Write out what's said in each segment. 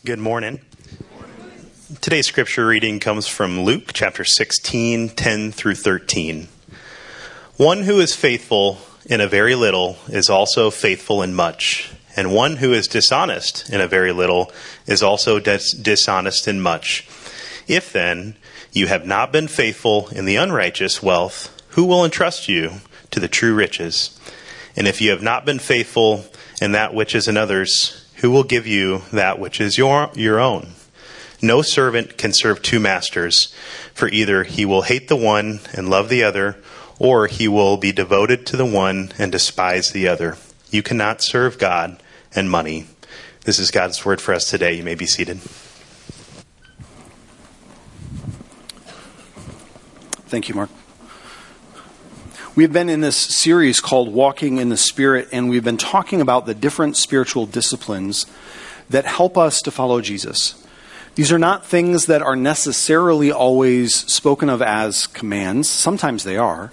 Good morning. Today's scripture reading comes from Luke chapter 16, 10 through 13. One who is faithful in a very little is also faithful in much, and one who is dishonest in a very little is also dishonest in much. If then you have not been faithful in the unrighteous wealth, who will entrust you to the true riches? And if you have not been faithful in that which is another's, who will give you that which is your own? No servant can serve two masters, for either he will hate the one and love the other, or he will be devoted to the one and despise the other. You cannot serve God and money. This is God's word for us today. You may be seated. Thank you, Mark. We've been in this series called Walking in the Spirit, and we've been talking about the different spiritual disciplines that help us to follow Jesus. These are not things that are necessarily always spoken of as commands. Sometimes they are.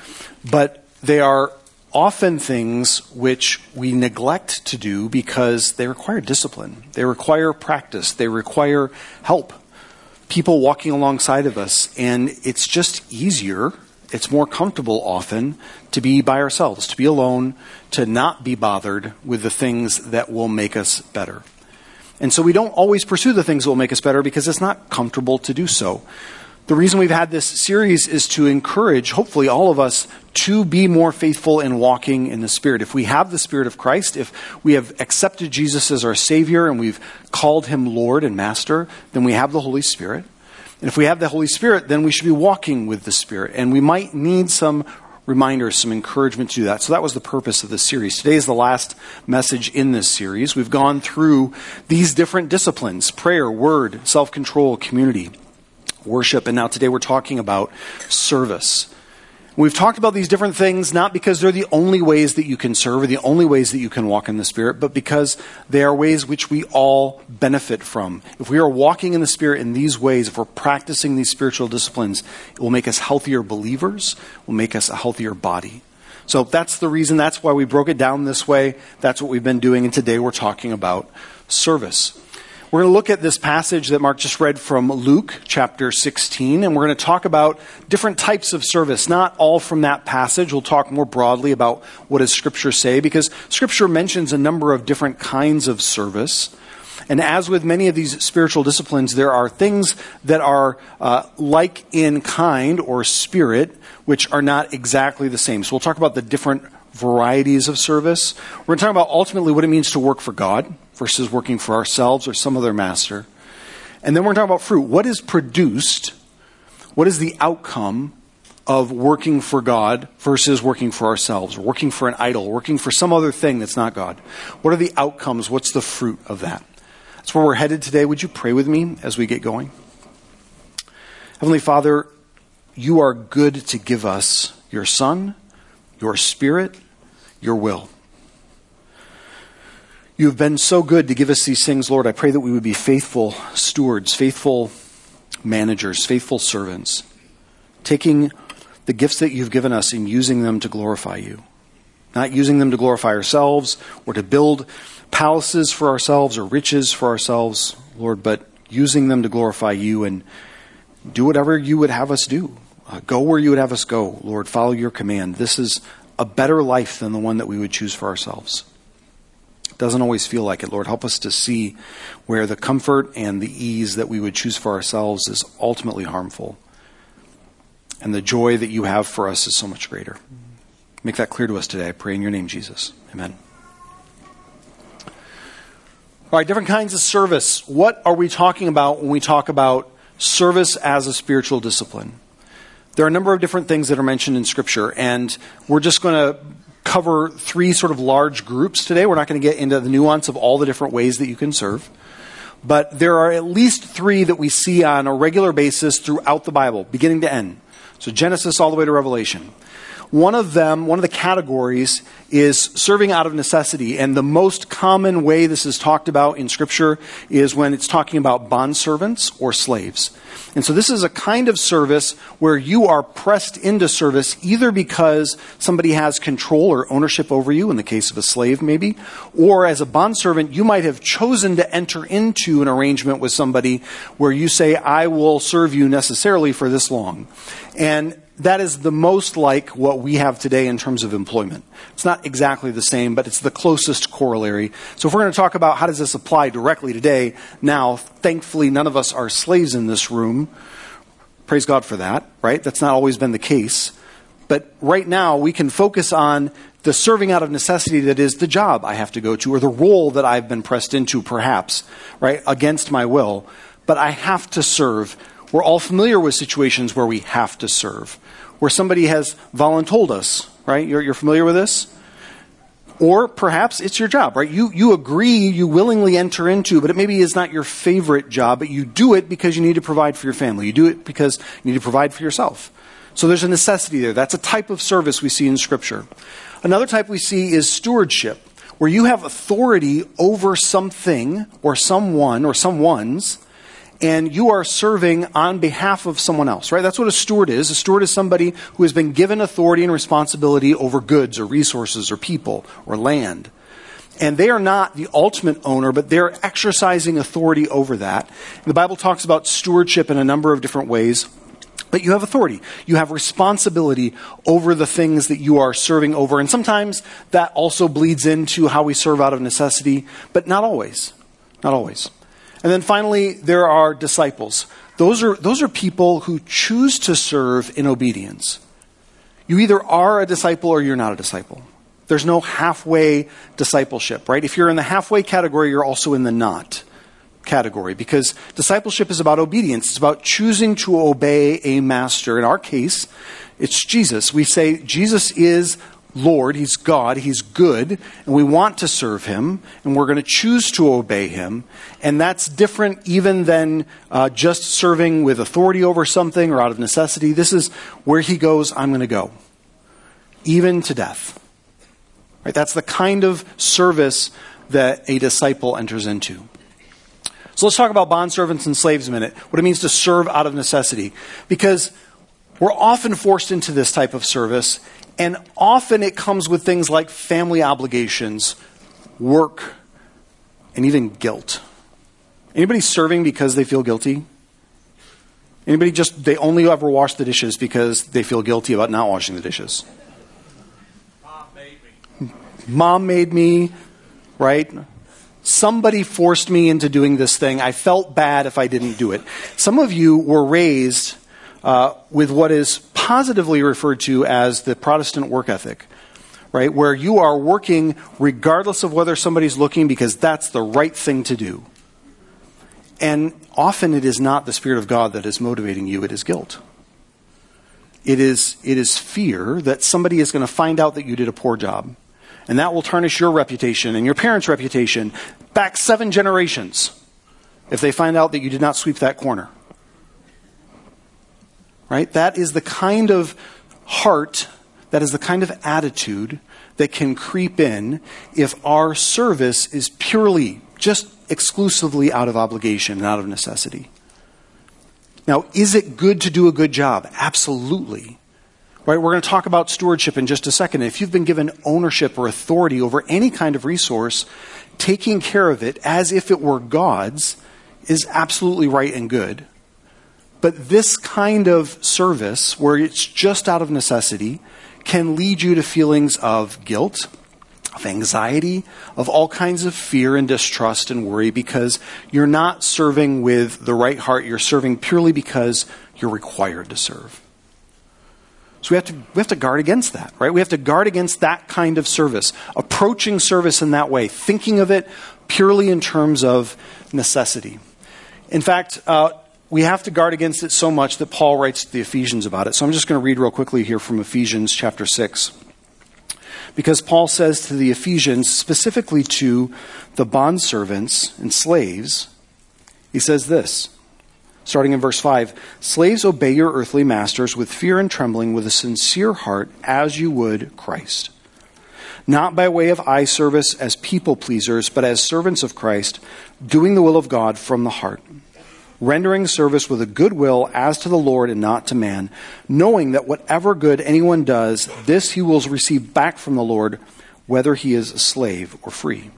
But they are often things which we neglect to do because they require discipline. They require practice. They require help. People walking alongside of us. And it's just easier. It's more comfortable often to be by ourselves, to be alone, to not be bothered with the things that will make us better. And so we don't always pursue the things that will make us better because it's not comfortable to do so. The reason we've had this series is to encourage, hopefully, all of us to be more faithful in walking in the Spirit. If we have the Spirit of Christ, if we have accepted Jesus as our Savior and we've called Him Lord and Master, then we have the Holy Spirit. And if we have the Holy Spirit, then we should be walking with the Spirit. And we might need some reminders, some encouragement to do that. So that was the purpose of this series. Today is the last message in this series. We've gone through these different disciplines: prayer, word, self-control, community, worship. And now today we're talking about service. We've talked about these different things not because they're the only ways that you can serve or the only ways that you can walk in the Spirit, but because they are ways which we all benefit from. If we are walking in the Spirit in these ways, if we're practicing these spiritual disciplines, it will make us healthier believers, will make us a healthier body. So that's the reason, that's why we broke it down this way. That's what we've been doing, and today we're talking about service. We're going to look at this passage that Mark just read from Luke chapter 16, and we're going to talk about different types of service, not all from that passage. We'll talk more broadly about what does Scripture say, because Scripture mentions a number of different kinds of service. And as with many of these spiritual disciplines, there are things that are like in kind or spirit, which are not exactly the same. So we'll talk about the different varieties of service. We're going to talk about ultimately what it means to work for God versus working for ourselves or some other master. And then we're going to talk about fruit. What is produced? What is the outcome of working for God versus working for ourselves, or working for an idol, working for some other thing that's not God? What are the outcomes? What's the fruit of that? That's where we're headed today. Would you pray with me as we get going? Heavenly Father, you are good to give us your Son, your Spirit, your will. You have been so good to give us these things, Lord. I pray that we would be faithful stewards, faithful managers, faithful servants, taking the gifts that you've given us and using them to glorify you. Not using them to glorify ourselves or to build palaces for ourselves or riches for ourselves, Lord, but using them to glorify you and do whatever you would have us do. Go where you would have us go, Lord. Follow your command. This is a better life than the one that we would choose for ourselves. It doesn't always feel like it, Lord. Help us to see where the comfort and the ease that we would choose for ourselves is ultimately harmful. And the joy that you have for us is so much greater. Make that clear to us today. I pray in your name, Jesus. Amen. All right, different kinds of service. What are we talking about when we talk about service as a spiritual discipline? There are a number of different things that are mentioned in Scripture, and we're just going to cover three sort of large groups today. We're not going to get into the nuance of all the different ways that you can serve. But there are at least three that we see on a regular basis throughout the Bible, beginning to end. So Genesis all the way to Revelation. One of the categories is serving out of necessity. And the most common way this is talked about in Scripture is when it's talking about bondservants or slaves. And so this is a kind of service where you are pressed into service either because somebody has control or ownership over you, in the case of a slave maybe, or as a bondservant, you might have chosen to enter into an arrangement with somebody where you say, I will serve you necessarily for this long. And that is the most like what we have today in terms of employment. It's not exactly the same, but it's the closest corollary. So if we're going to talk about how does this apply directly today, now, thankfully, none of us are slaves in this room. Praise God for that, right? That's not always been the case. But right now, we can focus on the serving out of necessity that is the job I have to go to, or the role that I've been pressed into, perhaps, right, against my will. But I have to serve. We're all familiar with situations where we have to serve, where somebody has voluntold us, right? You're familiar with this? Or perhaps it's your job, right? You agree, you willingly enter into, but it maybe is not your favorite job, but you do it because you need to provide for your family. You do it because you need to provide for yourself. So there's a necessity there. That's a type of service we see in Scripture. Another type we see is stewardship, where you have authority over something or someone or someone's, and you are serving on behalf of someone else, right? That's what a steward is. A steward is somebody who has been given authority and responsibility over goods or resources or people or land. And they are not the ultimate owner, but they're exercising authority over that. And the Bible talks about stewardship in a number of different ways. But you have authority. You have responsibility over the things that you are serving over. And sometimes that also bleeds into how we serve out of necessity, but not always. Not always. And then finally, there are disciples. Those are people who choose to serve in obedience. You either are a disciple or you're not a disciple. There's no halfway discipleship, right? If you're in the halfway category, you're also in the not category, because discipleship is about obedience. It's about choosing to obey a master. In our case, it's Jesus. We say Jesus is Lord, He's God, He's good, and we want to serve Him, and we're going to choose to obey Him. And that's different even than just serving with authority over something or out of necessity. This is where He goes, I'm going to go, even to death. Right? That's the kind of service that a disciple enters into. So let's talk about bondservants and slaves a minute, what it means to serve out of necessity. Because we're often forced into this type of service, and often it comes with things like family obligations, work, and even guilt. Anybody serving because they feel guilty? Anybody they only ever wash the dishes because they feel guilty about not washing the dishes? Mom made me, right? Somebody forced me into doing this thing. I felt bad if I didn't do it. Some of you were raised with what is positively referred to as the Protestant work ethic, right? Where you are working regardless of whether somebody's looking because that's the right thing to do. And often it is not the Spirit of God that is motivating you, it is guilt. It is fear that somebody is going to find out that you did a poor job. And that will tarnish your reputation and your parents' reputation back 7 generations if they find out that you did not sweep that corner. Right? That is the kind of heart, that is the kind of attitude that can creep in if our service is purely, just exclusively out of obligation and out of necessity. Now, is it good to do a good job? Absolutely. Right? We're going to talk about stewardship in just a second. If you've been given ownership or authority over any kind of resource, taking care of it as if it were God's is absolutely right and good. But this kind of service, where it's just out of necessity, can lead you to feelings of guilt, of anxiety, of all kinds of fear and distrust and worry, because you're not serving with the right heart. You're serving purely because you're required to serve. So we have to guard against that, right? We have to guard against that kind of service, approaching service in that way, thinking of it purely in terms of necessity. In fact, we have to guard against it so much that Paul writes to the Ephesians about it. So I'm just going to read real quickly here from Ephesians chapter 6. Because Paul says to the Ephesians, specifically to the bondservants and slaves, he says this. Starting in verse 5, slaves, obey your earthly masters with fear and trembling, with a sincere heart, as you would Christ. Not by way of eye service as people pleasers, but as servants of Christ, doing the will of God from the heart, rendering service with a good will as to the Lord and not to man, knowing that whatever good anyone does, this he will receive back from the Lord, whether he is a slave or free.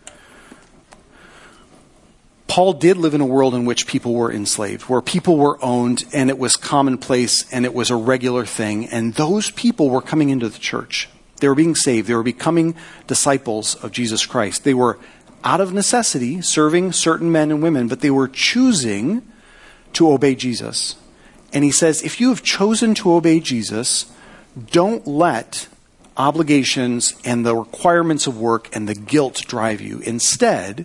Paul did live in a world in which people were enslaved, where people were owned, and it was commonplace, and it was a regular thing, and those people were coming into the church. They were being saved. They were becoming disciples of Jesus Christ. They were, out of necessity, serving certain men and women, but they were choosing to obey Jesus. And he says, if you have chosen to obey Jesus, don't let obligations and the requirements of work and the guilt drive you. Instead,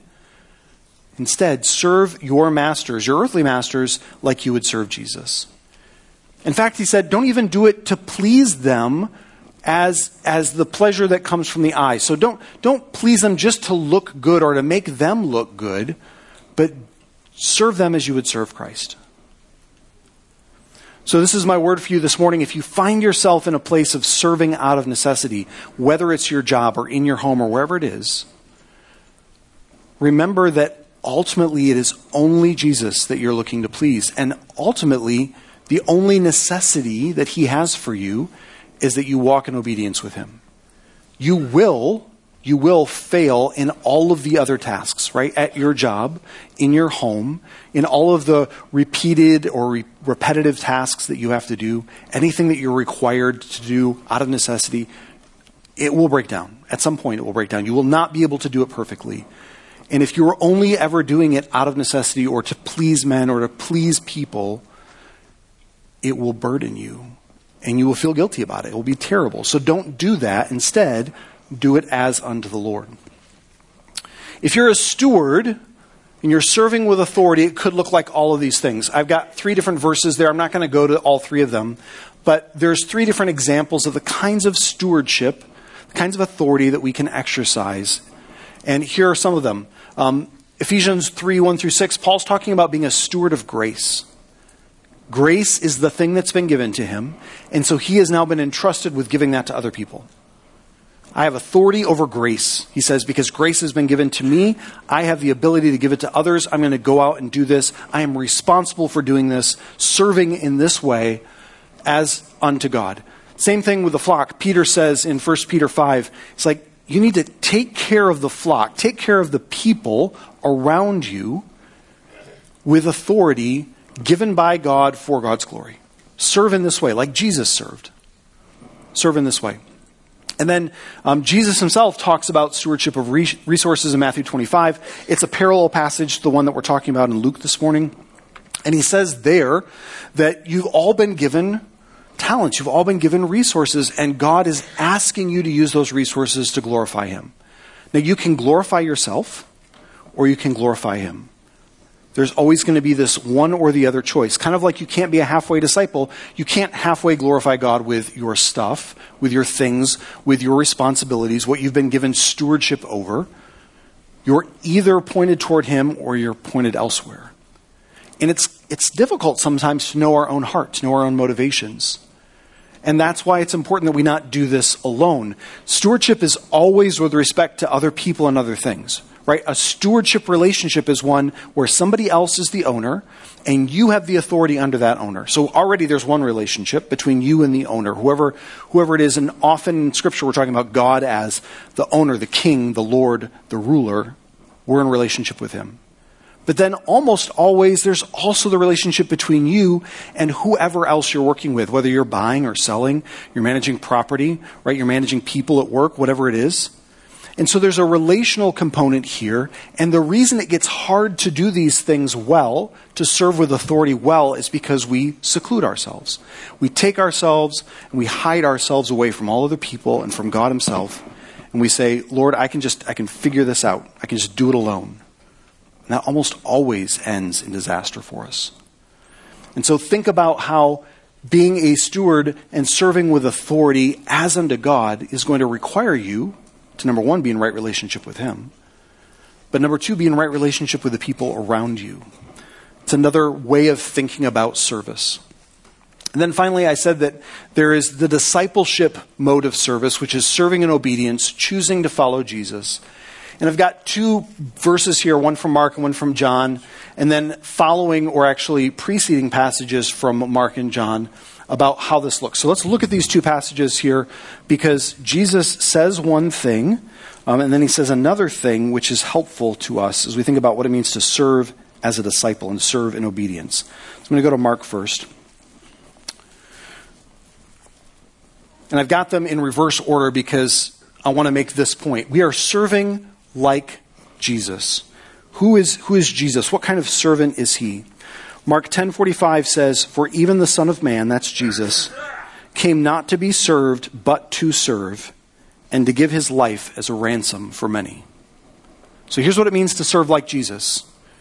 serve your masters, your earthly masters, like you would serve Jesus. In fact, he said, don't even do it to please them as the pleasure that comes from the eye. So don't please them just to look good or to make them look good, but serve them as you would serve Christ. So this is my word for you this morning. If you find yourself in a place of serving out of necessity, whether it's your job or in your home or wherever it is, remember that ultimately it is only Jesus that you're looking to please. And ultimately, the only necessity that he has for you is that you walk in obedience with him. You will fail in all of the other tasks, right? At your job, in your home, in all of the repeated or repetitive tasks that you have to do, anything that you're required to do out of necessity, it will break down. At some point it will break down. You will not be able to do it perfectly. And if you're only ever doing it out of necessity or to please men or to please people, it will burden you. And you will feel guilty about it. It will be terrible. So don't do that. Instead, do it as unto the Lord. If you're a steward and you're serving with authority, it could look like all of these things. I've got 3 different verses there. I'm not going to go to all 3 of them. But there's 3 different examples of the kinds of stewardship, the kinds of authority that we can exercise. And here are some of them. Ephesians 3, 1 through 6, Paul's talking about being a steward of grace. Grace is the thing that's been given to him, and so he has now been entrusted with giving that to other people. I have authority over grace, he says, because grace has been given to me. I have the ability to give it to others. I'm going to go out and do this. I am responsible for doing this, serving in this way as unto God. Same thing with the flock. Peter says in 1 Peter 5, it's like, you need to take care of the flock, take care of the people around you with authority given by God for God's glory. Serve in this way, like Jesus served. Serve in this way. And then Jesus himself talks about stewardship of resources in Matthew 25. It's a parallel passage to the one that we're talking about in Luke this morning. And he says there that you've all been given talents. You've all been given resources, and God is asking you to use those resources to glorify him. Now, you can glorify yourself, or you can glorify him. There's always going to be this one or the other choice. Kind of like you can't be a halfway disciple. You can't halfway glorify God with your stuff, with your things, with your responsibilities, what you've been given stewardship over. You're either pointed toward him or you're pointed elsewhere. And it's difficult sometimes to know our own heart, to know our own motivations. And that's why it's important that we not do this alone. Stewardship is always with respect to other people and other things. Right? A stewardship relationship is one where somebody else is the owner and you have the authority under that owner. So already there's one relationship between you and the owner, whoever it is. And often in Scripture we're talking about God as the owner, the king, the Lord, the ruler. We're in relationship with him. But then almost always there's also the relationship between you and whoever else you're working with, whether you're buying or selling, you're managing property, right? You're managing people at work, whatever it is. And so there's a relational component here. And the reason it gets hard to do these things well, to serve with authority well, is because we seclude ourselves. We take ourselves and we hide ourselves away from all other people and from God himself. And we say, Lord, I can figure this out. I can just do it alone. And that almost always ends in disaster for us. And so think about how being a steward and serving with authority as unto God is going to require you to, number one, be in right relationship with him. But number two, be in right relationship with the people around you. It's another way of thinking about service. And then finally, I said that there is the discipleship mode of service, which is serving in obedience, choosing to follow Jesus. And I've got two verses here, one from Mark and one from John, and then following or actually preceding passages from Mark and John about how this looks. So let's look at these two passages here, because Jesus says one thing, and then he says another thing which is helpful to us as we think about what it means to serve as a disciple and serve in obedience. So I'm going to go to Mark first. And I've got them in reverse order because I want to make this point. We are serving like Jesus. Who is Jesus? What kind of servant is he? Mark 10:45 says, "For even the Son of Man," that's Jesus, "came not to be served, but to serve, and to give his life as a ransom for many." So here's what it means to serve like Jesus.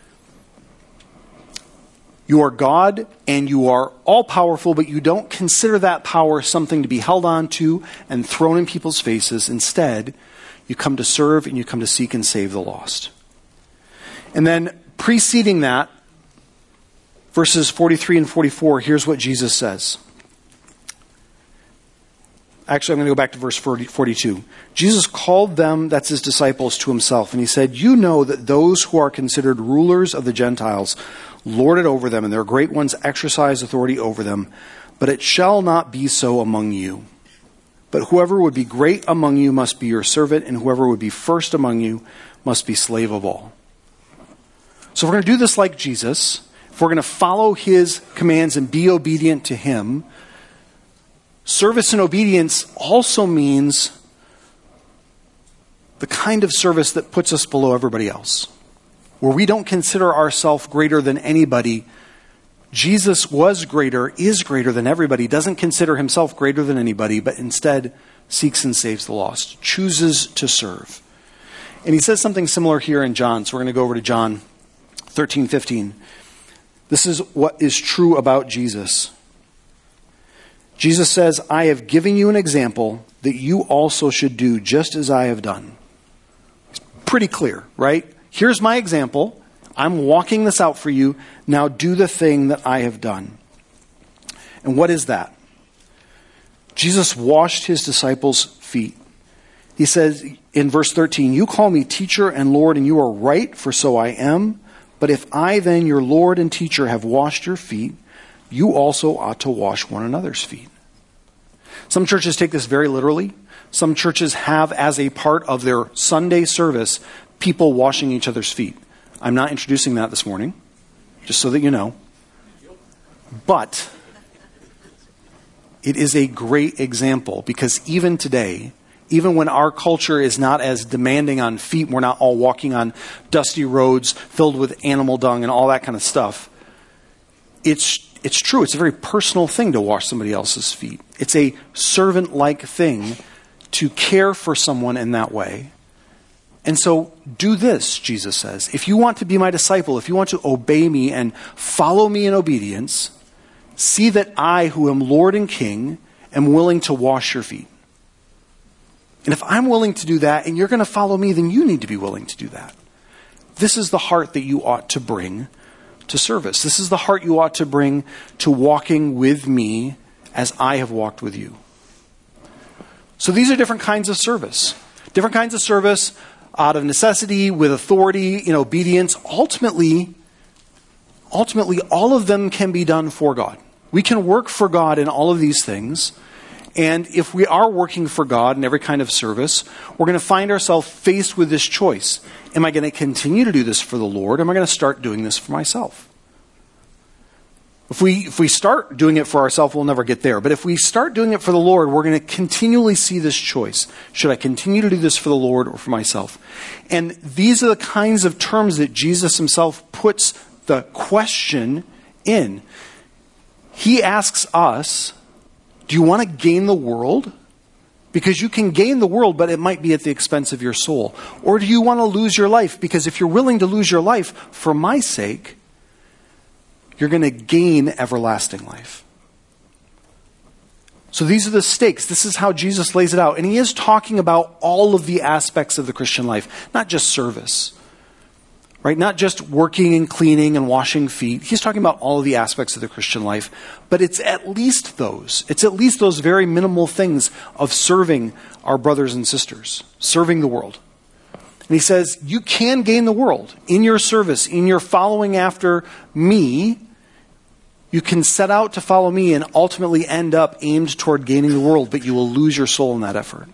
You are God and you are all-powerful, but you don't consider that power something to be held on to and thrown in people's faces. Instead, you come to serve and you come to seek and save the lost. And then preceding that, verses 43 and 44, here's what Jesus says. Actually, I'm going to go back to verse 42. Jesus called them, that's his disciples, to himself, and he said, "You know that those who are considered rulers of the Gentiles lord it over them, and their great ones exercise authority over them. But it shall not be so among you. But whoever would be great among you must be your servant, and whoever would be first among you must be slave of all." So if we're going to do this like Jesus, if we're going to follow his commands and be obedient to him, service and obedience also means the kind of service that puts us below everybody else, where we don't consider ourselves greater than anybody. Jesus was greater, is greater than everybody, doesn't consider himself greater than anybody, but instead seeks and saves the lost, chooses to serve. And he says something similar here in John. So we're going to go over to John 13:15. This is what is true about Jesus. Jesus says, "I have given you an example that you also should do just as I have done." It's pretty clear, right? Here's my example. I'm walking this out for you. Now do the thing that I have done. And what is that? Jesus washed his disciples' feet. He says in verse 13, "You call me teacher and Lord, and you are right, for so I am. But if I then, your Lord and teacher, have washed your feet, you also ought to wash one another's feet." Some churches take this very literally. Some churches have as a part of their Sunday service people washing each other's feet. I'm not introducing that this morning, just so that you know. But it is a great example, because even today, even when our culture is not as demanding on feet, we're not all walking on dusty roads filled with animal dung and all that kind of stuff, it's true. It's a very personal thing to wash somebody else's feet. It's a servant-like thing to care for someone in that way. And so do this, Jesus says. If you want to be my disciple, if you want to obey me and follow me in obedience, see that I, who am Lord and King, am willing to wash your feet. And if I'm willing to do that and you're going to follow me, then you need to be willing to do that. This is the heart that you ought to bring to service. This is the heart you ought to bring to walking with me as I have walked with you. So these are different kinds of service. Different kinds of service out of necessity, with authority, in obedience. Ultimately, all of them can be done for God. We can work for God in all of these things. And if we are working for God in every kind of service, we're going to find ourselves faced with this choice. Am I going to continue to do this for the Lord? Or am I going to start doing this for myself? If we start doing it for ourselves, we'll never get there. But if we start doing it for the Lord, we're going to continually see this choice. Should I continue to do this for the Lord or for myself? And these are the kinds of terms that Jesus himself puts the question in. He asks us, do you want to gain the world? Because you can gain the world, but it might be at the expense of your soul. Or do you want to lose your life? Because if you're willing to lose your life for my sake, you're going to gain everlasting life. So these are the stakes. This is how Jesus lays it out. And he is talking about all of the aspects of the Christian life, not just service. right? Not just working and cleaning and washing feet. He's talking about all of the aspects of the Christian life, but it's at least those. It's at least those very minimal things of serving our brothers and sisters, serving the world. And he says, you can gain the world in your service, in your following after me. You can set out to follow me and ultimately end up aimed toward gaining the world, but you will lose your soul in that effort.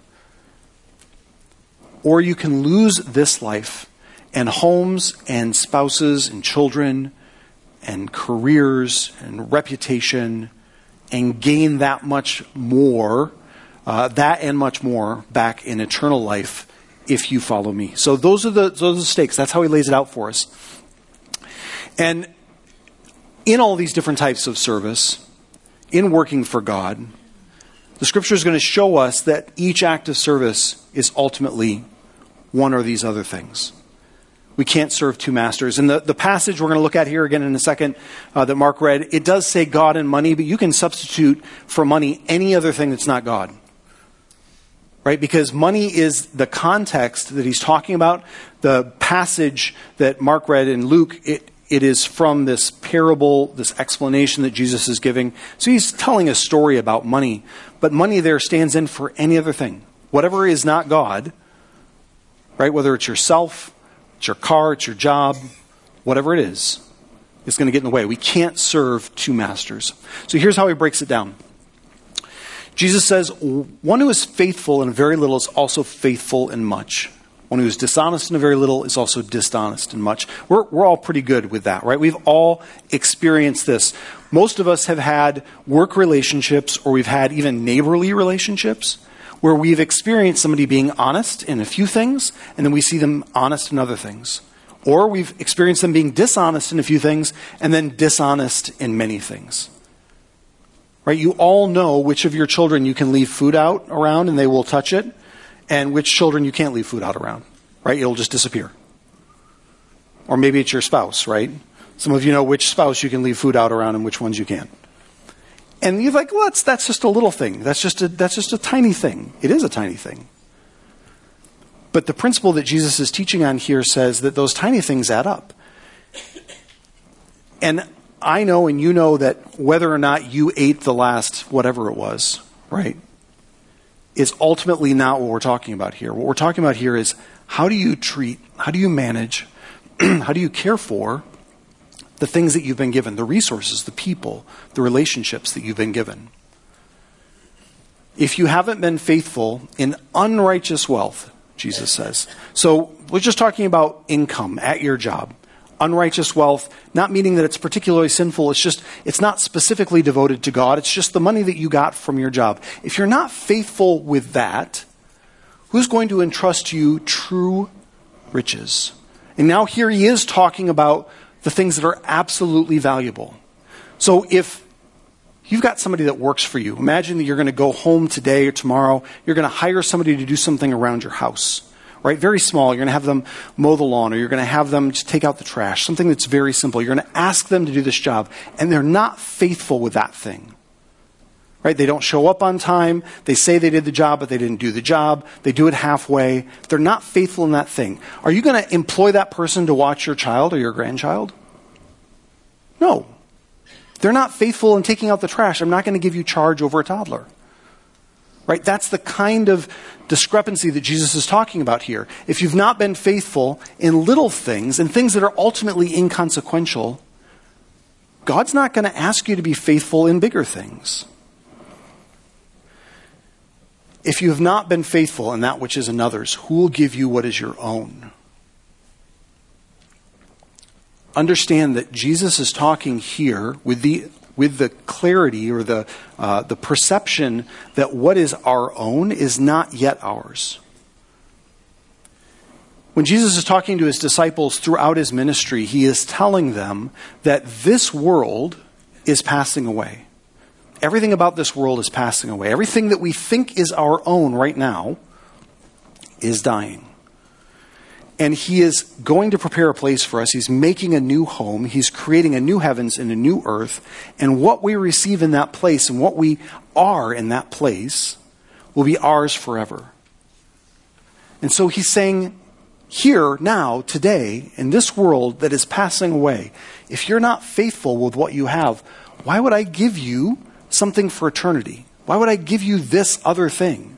Or you can lose this life and homes and spouses and children and careers and reputation and gain that much more, that and much more back in eternal life if you follow me. So those are the stakes. That's how he lays it out for us. And in all these different types of service, in working for God, the Scripture is going to show us that each act of service is ultimately one or these other things. We can't serve two masters. And the passage we're going to look at here again in a second that Mark read, it does say God and money, but you can substitute for money any other thing that's not God. Right? Because money is the context that he's talking about. The passage that Mark read in Luke, it is from this parable, this explanation that Jesus is giving. So he's telling a story about money, but money there stands in for any other thing. Whatever is not God, right? Whether it's yourself, it's your car, it's your job, whatever it is, it's going to get in the way. We can't serve two masters. So here's how he breaks it down. Jesus says, one who is faithful in very little is also faithful in much. One who is dishonest in a very little is also dishonest in much. We're all pretty good with that, right? We've all experienced this. Most of us have had work relationships, or we've had even neighborly relationships, where we've experienced somebody being honest in a few things, and then we see them honest in other things. Or we've experienced them being dishonest in a few things, and then dishonest in many things. Right? You all know which of your children you can leave food out around and they will touch it, and which children you can't leave food out around. Right? It'll just disappear. Or maybe it's your spouse, right? Some of you know which spouse you can leave food out around and which ones you can't. And you're like, well, that's just a little thing. That's just a tiny thing. It is a tiny thing. But the principle that Jesus is teaching on here says that those tiny things add up. And I know and you know that whether or not you ate the last whatever it was, right, is ultimately not what we're talking about here. What we're talking about here is how do you treat, how do you manage, how do you care for the things that you've been given, the resources, the people, the relationships that you've been given. If you haven't been faithful in unrighteous wealth, Jesus says. So we're just talking about income at your job. Unrighteous wealth, not meaning that it's particularly sinful. It's not specifically devoted to God. It's just the money that you got from your job. If you're not faithful with that, who's going to entrust you true riches? And now here he is talking about the things that are absolutely valuable. So if you've got somebody that works for you, imagine that you're going to go home today or tomorrow, you're going to hire somebody to do something around your house, right? Very small. You're going to have them mow the lawn, or you're going to have them just take out the trash, something that's very simple. You're going to ask them to do this job, and they're not faithful with that thing, right? They don't show up on time. They say they did the job, but they didn't do the job. They do it halfway. They're not faithful in that thing. Are you going to employ that person to watch your child or your grandchild? No. They're not faithful in taking out the trash. I'm not going to give you charge over a toddler. Right? That's the kind of discrepancy that Jesus is talking about here. If you've not been faithful in little things and things that are ultimately inconsequential, God's not going to ask you to be faithful in bigger things. If you have not been faithful in that which is another's, who will give you what is your own? Understand that Jesus is talking here with the clarity or the perception that what is our own is not yet ours. When Jesus is talking to his disciples throughout his ministry, he is telling them that this world is passing away. Everything about this world is passing away. Everything that we think is our own right now is dying. And he is going to prepare a place for us. He's making a new home. He's creating a new heavens and a new earth. And what we receive in that place and what we are in that place will be ours forever. And so he's saying, here, now, today, in this world that is passing away, if you're not faithful with what you have, why would I give you something for eternity? Why would I give you this other thing?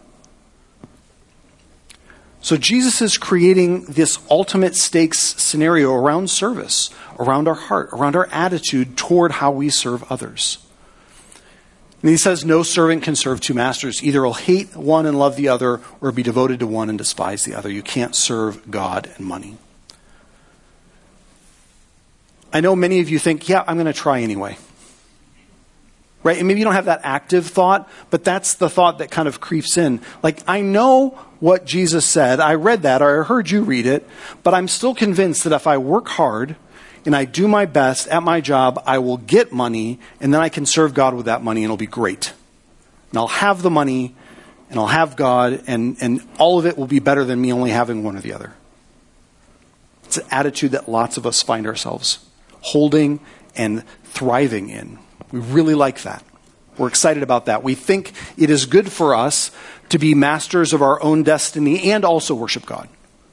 So Jesus is creating this ultimate stakes scenario around service, around our heart, around our attitude toward how we serve others. And he says no servant can serve two masters. Either he'll hate one and love the other, or be devoted to one and despise the other. You can't serve God and money. I know many of you think, yeah, I'm going to try anyway. Right? And maybe you don't have that active thought, but that's the thought that kind of creeps in. Like, I know what Jesus said. I read that, or I heard you read it, but I'm still convinced that if I work hard and I do my best at my job, I will get money, and then I can serve God with that money, and it'll be great. And I'll have the money, and I'll have God, and all of it will be better than me only having one or the other. It's an attitude that lots of us find ourselves holding and thriving in. We really like that. We're excited about that. We think it is good for us to be masters of our own destiny and also worship God.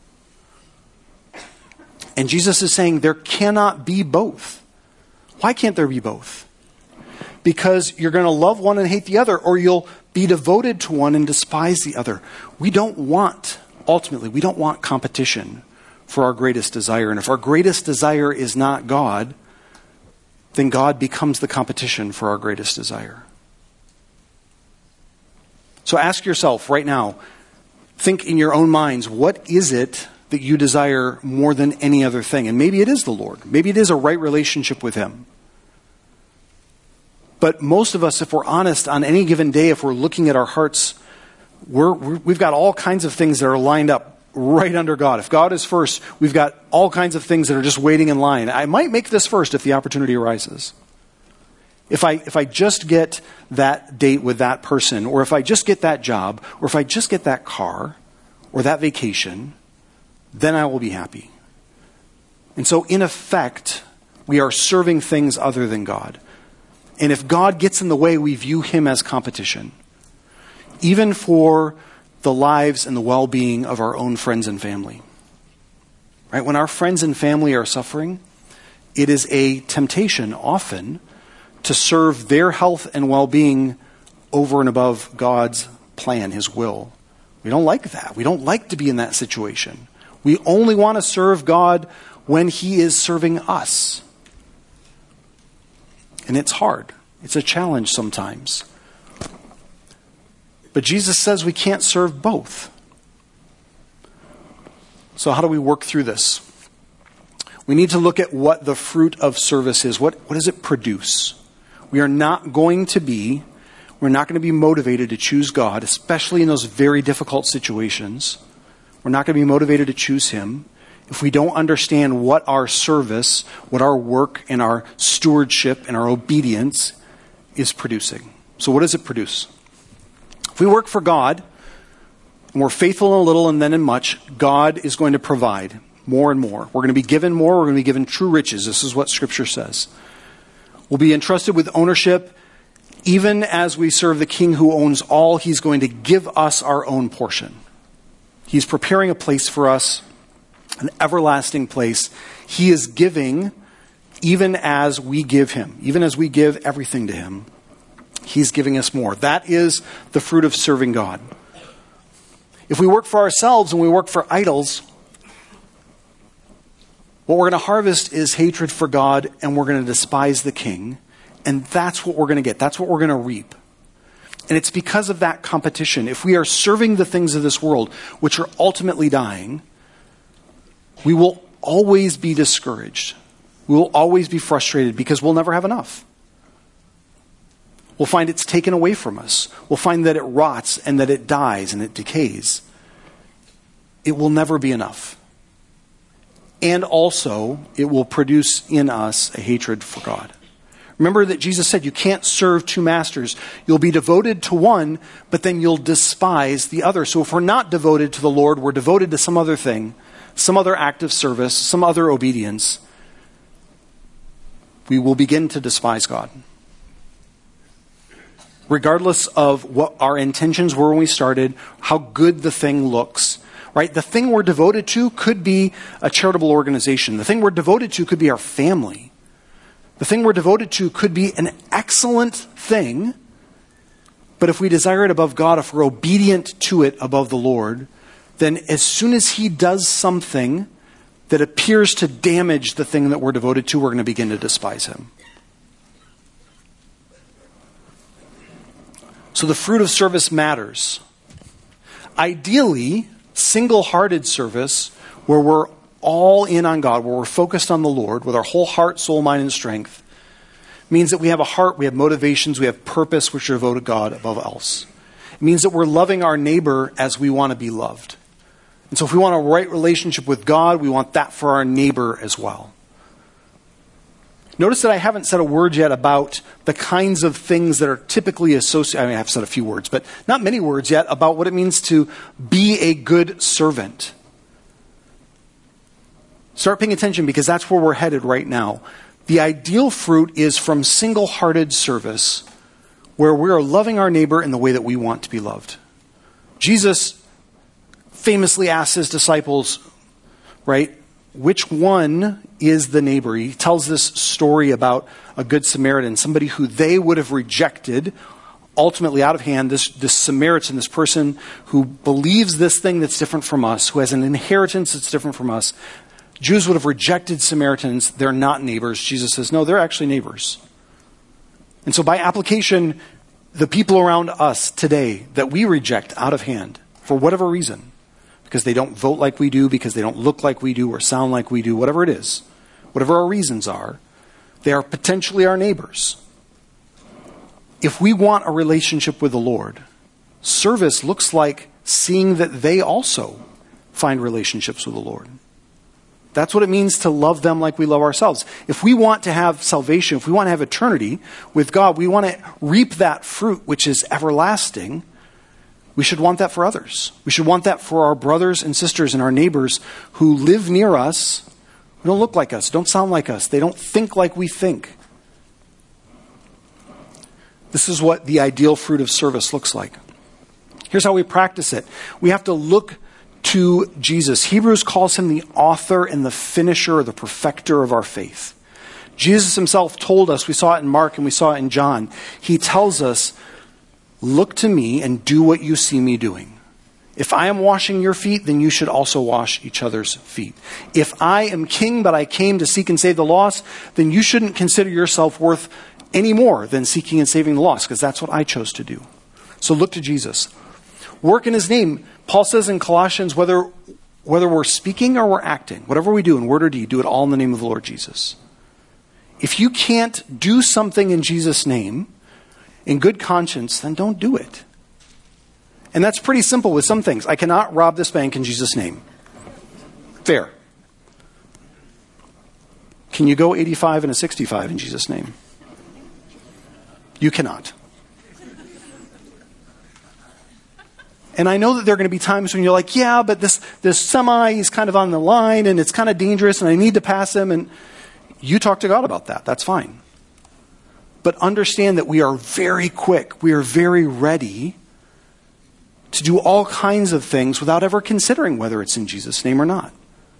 And Jesus is saying there cannot be both. Why can't there be both? Because you're going to love one and hate the other, or you'll be devoted to one and despise the other. Ultimately, we don't want competition for our greatest desire. And if our greatest desire is not God, then God becomes the competition for our greatest desire. So ask yourself right now, think in your own minds, what is it that you desire more than any other thing? And maybe it is the Lord. Maybe it is a right relationship with Him. But most of us, if we're honest, on any given day, if we're looking at our hearts, we've got all kinds of things that are lined up right under God. If God is first, we've got all kinds of things that are just waiting in line. I might make this first if the opportunity arises. If I just get that date with that person, or if I just get that job, or if I just get that car, or that vacation, then I will be happy. And so in effect, we are serving things other than God. And if God gets in the way, we view Him as competition. Even for the lives and the well-being of our own friends and family. Right? When our friends and family are suffering, it is a temptation often to serve their health and well-being over and above God's plan, His will. We don't like that. We don't like to be in that situation. We only want to serve God when He is serving us. And it's hard. It's a challenge sometimes. But Jesus says we can't serve both. So how do we work through this? We need to look at what the fruit of service is. What does it produce? We're not going to be motivated to choose God, especially in those very difficult situations. We're not going to be motivated to choose Him if we don't understand what our service, what our work and our stewardship and our obedience is producing. So what does it produce? If we work for God, and we're faithful in a little and then in much, God is going to provide more and more. We're going to be given more. We're going to be given true riches. This is what Scripture says. We'll be entrusted with ownership. Even as we serve the King who owns all, He's going to give us our own portion. He's preparing a place for us, an everlasting place. He is giving even as we give Him. Even as we give everything to Him, He's giving us more. That is the fruit of serving God. If we work for ourselves and we work for idols, what we're going to harvest is hatred for God, and we're going to despise the King. And that's what we're going to get. That's what we're going to reap. And it's because of that competition. If we are serving the things of this world, which are ultimately dying, we will always be discouraged. We will always be frustrated because we'll never have enough. We'll find it's taken away from us. We'll find that it rots and that it dies and it decays. It will never be enough. And also, it will produce in us a hatred for God. Remember that Jesus said you can't serve two masters. You'll be devoted to one, but then you'll despise the other. So if we're not devoted to the Lord, we're devoted to some other thing, some other act of service, some other obedience, we will begin to despise God. Regardless of what our intentions were when we started, how good the thing looks, right? The thing we're devoted to could be a charitable organization. The thing we're devoted to could be our family. The thing we're devoted to could be an excellent thing, but if we desire it above God, if we're obedient to it above the Lord, then as soon as he does something that appears to damage the thing that we're devoted to, we're going to begin to despise him. So the fruit of service matters. Ideally, single-hearted service, where we're all in on God, where we're focused on the Lord with our whole heart, soul, mind, and strength, means that we have a heart, we have motivations, we have purpose which are devoted to God above else. It means that we're loving our neighbor as we want to be loved. And so if we want a right relationship with God, we want that for our neighbor as well. Notice that I haven't said a word yet about the kinds of things that are typically associated. I mean, I've said a few words, but not many words yet about what it means to be a good servant. Start paying attention, because that's where we're headed right now. The ideal fruit is from single-hearted service, where we are loving our neighbor in the way that we want to be loved. Jesus famously asked his disciples, right, which one is the neighbor? He tells this story about a good Samaritan, somebody who they would have rejected ultimately out of hand, this Samaritan, this person who believes this thing that's different from us, who has an inheritance that's different from us. Jews would have rejected Samaritans. They're not neighbors. Jesus says, no, they're actually neighbors. And so by application, the people around us today that we reject out of hand, for whatever reason, because they don't vote like we do, because they don't look like we do or sound like we do, whatever it is, whatever our reasons are, they are potentially our neighbors. If we want a relationship with the Lord, service looks like seeing that they also find relationships with the Lord. That's what it means to love them like we love ourselves. If we want to have salvation, if we want to have eternity with God, we want to reap that fruit which is everlasting. We should want that for others. We should want that for our brothers and sisters and our neighbors who live near us, who don't look like us, don't sound like us, they don't think like we think. This is what the ideal fruit of service looks like. Here's how we practice it. We have to look to Jesus. Hebrews calls him the author and the finisher or the perfecter of our faith. Jesus himself told us, we saw it in Mark and we saw it in John, he tells us, look to me and do what you see me doing. If I am washing your feet, then you should also wash each other's feet. If I am king, but I came to seek and save the lost, then you shouldn't consider yourself worth any more than seeking and saving the lost, because that's what I chose to do. So look to Jesus. Work in his name. Paul says in Colossians, whether we're speaking or we're acting, whatever we do in word or deed, do it all in the name of the Lord Jesus. If you can't do something in Jesus' name, in good conscience, then don't do it. And that's pretty simple with some things. I cannot rob this bank in Jesus' name. Fair. Can you go 85 and a 65 in Jesus' name? You cannot. And I know that there are going to be times when you're like, yeah, but this semi is kind of on the line and it's kind of dangerous and I need to pass him. And you talk to God about that. That's fine. But understand that we are very quick. We are very ready to do all kinds of things without ever considering whether it's in Jesus' name or not.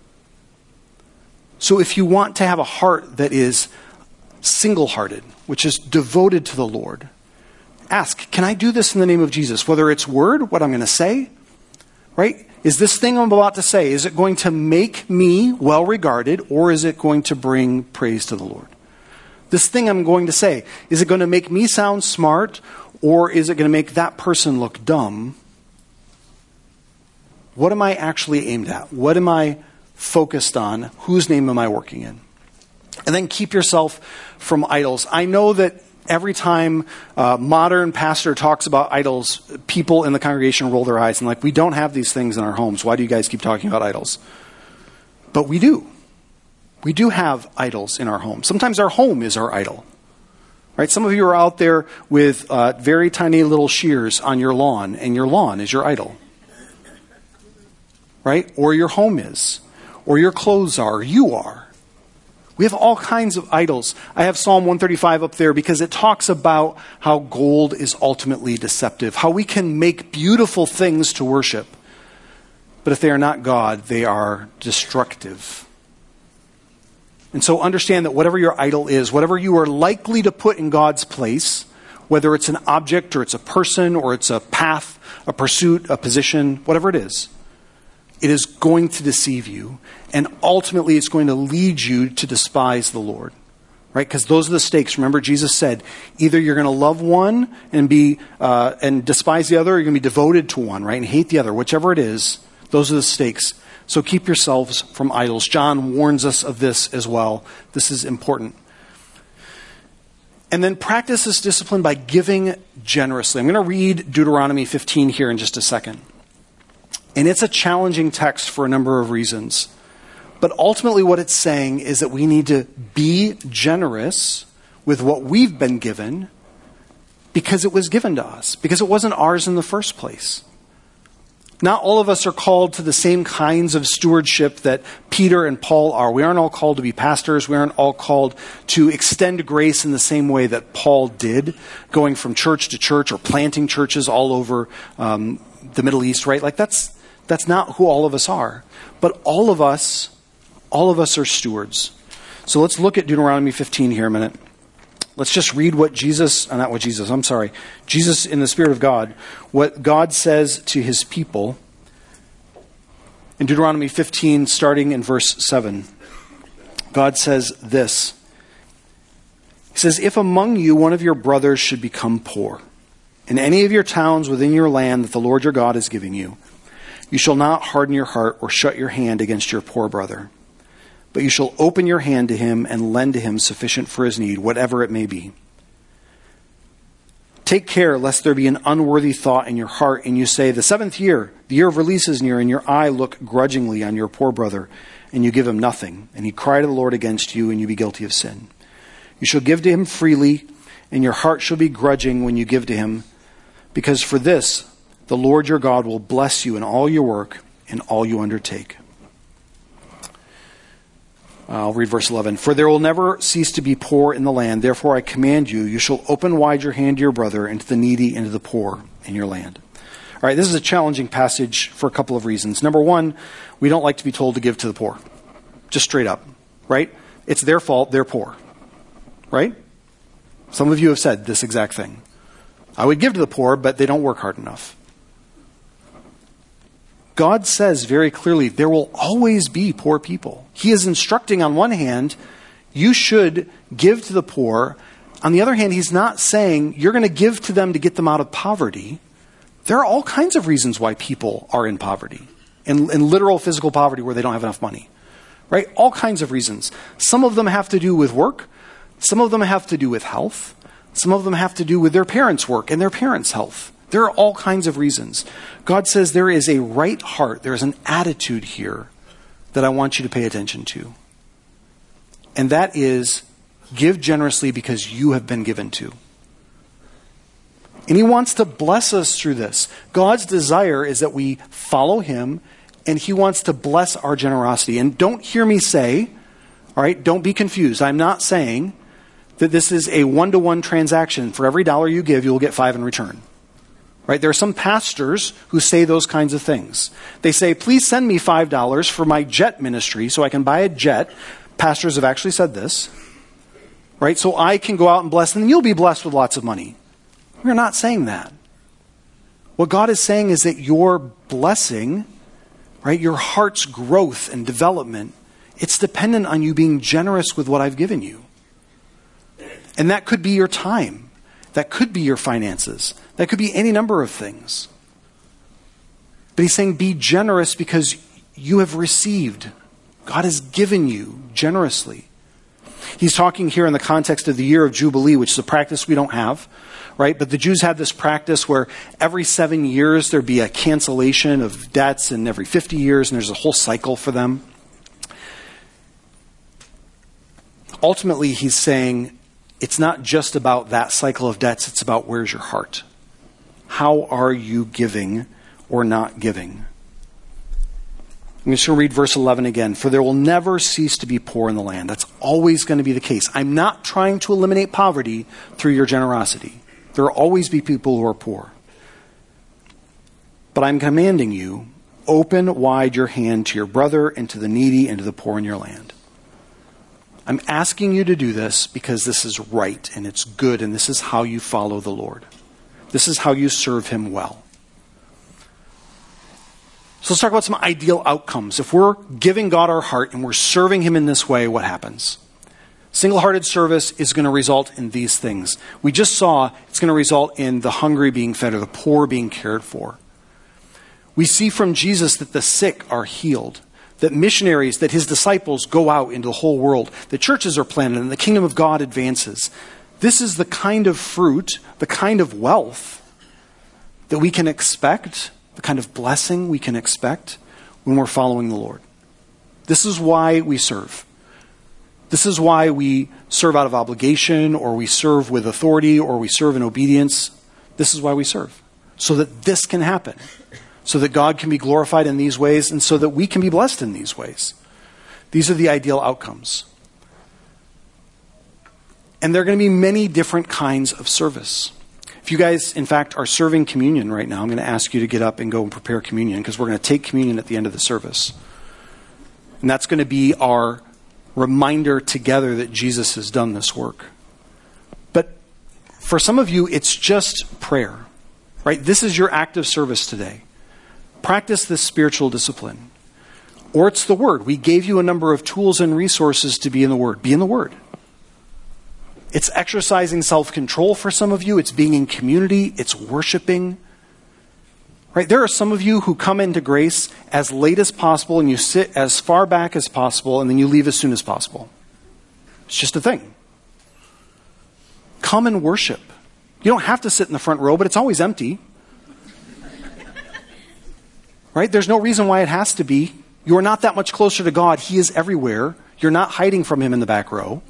So if you want to have a heart that is single-hearted, which is devoted to the Lord, ask, can I do this in the name of Jesus? Whether it's word, what I'm going to say, right? Is this thing I'm about to say, is it going to make me well regarded, or is it going to bring praise to the Lord? This thing I'm going to say, is it going to make me sound smart, or is it going to make that person look dumb? What am I actually aimed at? What am I focused on? Whose name am I working in? And then keep yourself from idols. I know that every time a modern pastor talks about idols, people in the congregation roll their eyes and like, we don't have these things in our homes. Why do you guys keep talking about idols? But we do. We do have idols in our home. Sometimes our home is our idol. Right? Some of you are out there with very tiny little shears on your lawn, and your lawn is your idol. Right? Or your home is. Or your clothes are. Or you are. We have all kinds of idols. I have Psalm 135 up there because it talks about how gold is ultimately deceptive. How we can make beautiful things to worship. but if they are not God, they are destructive. And so understand that whatever your idol is, whatever you are likely to put in God's place, whether it's an object or it's a person or it's a path, a pursuit, a position, whatever it is going to deceive you. And ultimately it's going to lead you to despise the Lord. Right? Because those are the stakes. Remember, Jesus said, either you're going to love one and and despise the other, or you're going to be devoted to one, right? And hate the other. Whichever it is, those are the stakes. So keep yourselves from idols. John warns us of this as well. This is important. And then practice this discipline by giving generously. I'm going to read Deuteronomy 15 here in just a second. And it's a challenging text for a number of reasons. But ultimately what it's saying is that we need to be generous with what we've been given because it was given to us, because it wasn't ours in the first place. Not all of us are called to the same kinds of stewardship that Peter and Paul are. We aren't all called to be pastors. We aren't all called to extend grace in the same way that Paul did, going from church to church or planting churches all over the Middle East, right? Like that's not who all of us are. But all of us are stewards. So let's look at Deuteronomy 15 here a minute. Let's just read Jesus in the Spirit of God, what God says to his people. In Deuteronomy 15, starting in verse 7, God says this. He says, if among you one of your brothers should become poor, in any of your towns within your land that the Lord your God is giving you, you shall not harden your heart or shut your hand against your poor brother. But you shall open your hand to him and lend to him sufficient for his need, whatever it may be. Take care lest there be an unworthy thought in your heart, and you say, the 7th year, the year of release is near, and your eye look grudgingly on your poor brother, and you give him nothing, and he cry to the Lord against you, and you be guilty of sin. You shall give to him freely, and your heart shall be grudging when you give to him, because for this the Lord your God will bless you in all your work and all you undertake. I'll read verse 11. For there will never cease to be poor in the land. Therefore I command you, you shall open wide your hand to your brother and to the needy and to the poor in your land. All right, this is a challenging passage for a couple of reasons. Number one, we don't like to be told to give to the poor. Just straight up, right? It's their fault, they're poor. Right? Some of you have said this exact thing. I would give to the poor, but they don't work hard enough. God says very clearly there will always be poor people. He is instructing on one hand, you should give to the poor. On the other hand, he's not saying you're going to give to them to get them out of poverty. There are all kinds of reasons why people are in poverty, in literal physical poverty where they don't have enough money. Right? All kinds of reasons. Some of them have to do with work. Some of them have to do with health. Some of them have to do with their parents' work and their parents' health. There are all kinds of reasons. God says there is a right heart, there is an attitude here that I want you to pay attention to. And that is, give generously because you have been given to. And he wants to bless us through this. God's desire is that we follow him, and he wants to bless our generosity. And don't hear me say, all right, don't be confused. I'm not saying that this is a one-to-one transaction. For every dollar you give, you will get 5 in return. Right? There are some pastors who say those kinds of things. They say, please send me $5 for my jet ministry so I can buy a jet. Pastors have actually said this. Right? So I can go out and bless them, and you'll be blessed with lots of money. We're not saying that. What God is saying is that your blessing, right, your heart's growth and development, it's dependent on you being generous with what I've given you. And that could be your time. That could be your finances. That could be any number of things. But he's saying be generous because you have received. God has given you generously. He's talking here in the context of the year of Jubilee, which is a practice we don't have, right? But the Jews had this practice where every 7 years there'd be a cancellation of debts, and every 50 years, and there's a whole cycle for them. Ultimately, he's saying it's not just about that cycle of debts, it's about where's your heart. How are you giving or not giving? I'm just going to read verse 11 again. For there will never cease to be poor in the land. That's always going to be the case. I'm not trying to eliminate poverty through your generosity. There will always be people who are poor. But I'm commanding you, Open wide your hand to your brother and to the needy and to the poor in your land. I'm asking you to do this because this is right and it's good and this is how you follow the Lord. This is how you serve him well. So let's talk about some ideal outcomes. If we're giving God our heart and we're serving him in this way, what happens? Single-hearted service is going to result in these things. We just saw it's going to result in the hungry being fed or the poor being cared for. We see from Jesus that the sick are healed, that missionaries, that his disciples go out into the whole world, that churches are planted, and the kingdom of God advances. This is the kind of fruit, the kind of wealth that we can expect, the kind of blessing we can expect when we're following the Lord. This is why we serve. This is why we serve out of obligation, or we serve with authority, or we serve in obedience. This is why we serve. So that this can happen. So that God can be glorified in these ways, and so that we can be blessed in these ways. These are the ideal outcomes. And there are going to be many different kinds of service. If you guys, in fact, are serving communion right now, I'm going to ask you to get up and go and prepare communion, because we're going to take communion at the end of the service. And that's going to be our reminder together that Jesus has done this work. But for some of you, it's just prayer, right? This is your act of service today. Practice this spiritual discipline. Or it's the Word. We gave you a number of tools and resources to be in the Word. Be in the Word. It's exercising self-control for some of you. It's being in community. It's worshiping. Right? There are some of you who come into grace as late as possible and you sit as far back as possible and then you leave as soon as possible. It's just a thing. Come and worship. You don't have to sit in the front row, but it's always empty. Right? There's no reason why it has to be. You are not that much closer to God. He is everywhere. You're not hiding from him in the back row.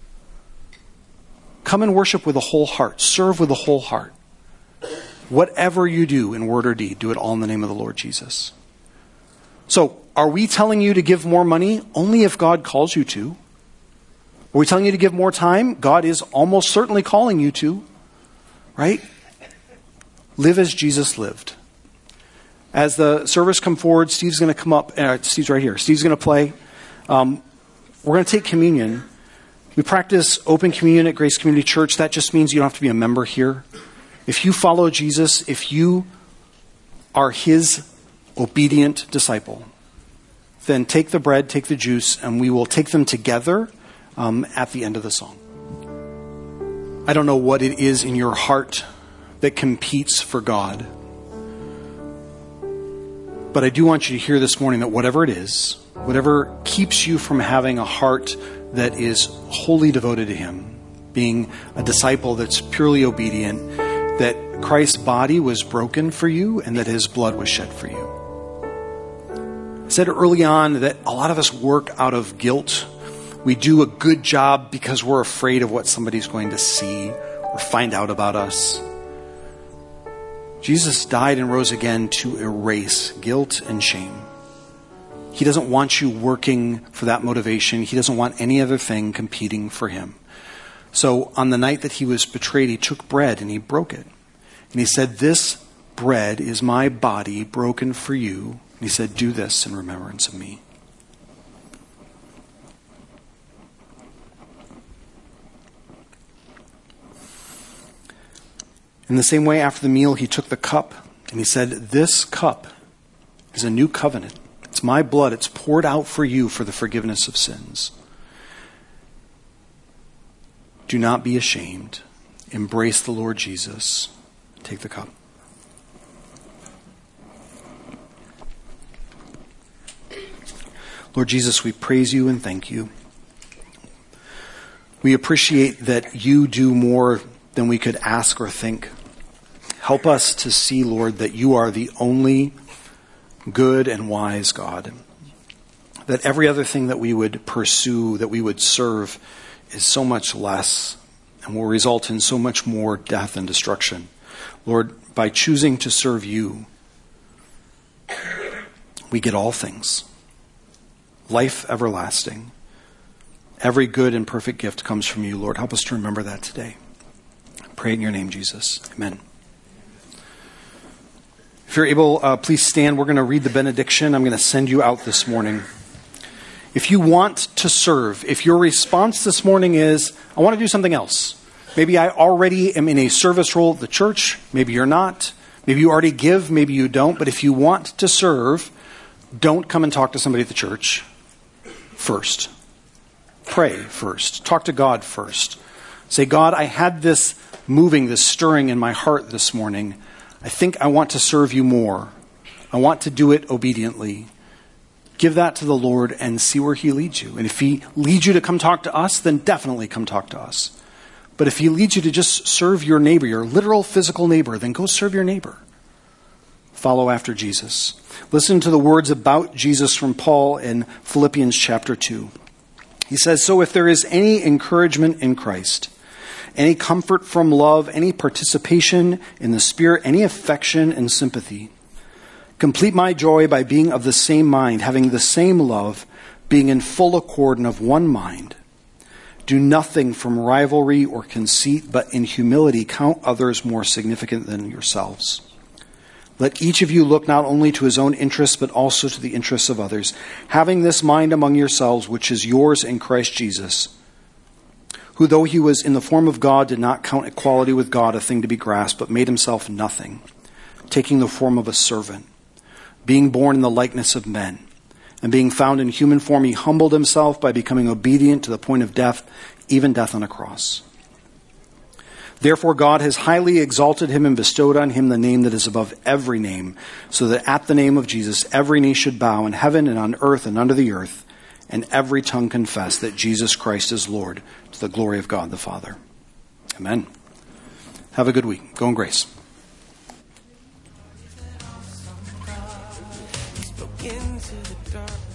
Come and worship with a whole heart. Serve with a whole heart. Whatever you do in word or deed, do it all in the name of the Lord Jesus. So, are we telling you to give more money? Only if God calls you to. Are we telling you to give more time? God is almost certainly calling you to. Right? Live as Jesus lived. As the service come forward, Steve's going to come up. Steve's right here. Steve's going to play. We're going to take communion. We practice open communion at Grace Community Church. That just means you don't have to be a member here. If you follow Jesus, if you are his obedient disciple, then take the bread, take the juice, and we will take them together at the end of the song. I don't know what it is in your heart that competes for God. But I do want you to hear this morning that whatever it is, whatever keeps you from having a heart that is wholly devoted to him, being a disciple that's purely obedient, that Christ's body was broken for you and that his blood was shed for you. I said early on that a lot of us work out of guilt. We do a good job because we're afraid of what somebody's going to see or find out about us. Jesus died and rose again to erase guilt and shame. He doesn't want you working for that motivation. He doesn't want any other thing competing for him. So on the night that he was betrayed, he took bread and he broke it. And he said, "This bread is my body broken for you." And he said, "Do this in remembrance of me." In the same way, after the meal, he took the cup and he said, "This cup is a new covenant. It's my blood. It's poured out for you for the forgiveness of sins. Do not be ashamed. Embrace the Lord Jesus." Take the cup. Lord Jesus, we praise you and thank you. We appreciate that you do more than we could ask or think. Help us to see, Lord, that you are the only good and wise God. That every other thing that we would pursue, that we would serve, is so much less and will result in so much more death and destruction. Lord, by choosing to serve you, we get all things. Life everlasting. Every good and perfect gift comes from you, Lord. Help us to remember that today. I pray in your name, Jesus. Amen. If you're able, please stand. We're going to read the benediction. I'm going to send you out this morning. If you want to serve, if your response this morning is, I want to do something else. Maybe I already am in a service role at the church. Maybe you're not. Maybe you already give. Maybe you don't. But if you want to serve, don't come and talk to somebody at the church first. Pray first. Talk to God first. Say, God, I had this moving, this stirring in my heart this morning. I think I want to serve you more. I want to do it obediently. Give that to the Lord and see where he leads you. And if he leads you to come talk to us, then definitely come talk to us. But if he leads you to just serve your neighbor, your literal physical neighbor, then go serve your neighbor. Follow after Jesus. Listen to the words about Jesus from Paul in Philippians chapter 2. He says, so if there is any encouragement in Christ, any comfort from love, any participation in the Spirit, any affection and sympathy, complete my joy by being of the same mind, having the same love, being in full accord and of one mind. Do nothing from rivalry or conceit, but in humility count others more significant than yourselves. Let each of you look not only to his own interests, but also to the interests of others, having this mind among yourselves, which is yours in Christ Jesus, who though he was in the form of God, did not count equality with God a thing to be grasped, but made himself nothing, taking the form of a servant, being born in the likeness of men. And being found in human form, he humbled himself by becoming obedient to the point of death, even death on a cross. Therefore God has highly exalted him and bestowed on him the name that is above every name, so that at the name of Jesus every knee should bow in heaven and on earth and under the earth, and every tongue confess that Jesus Christ is Lord, to the glory of God the Father. Amen. Have a good week. Go in grace. Into the dark.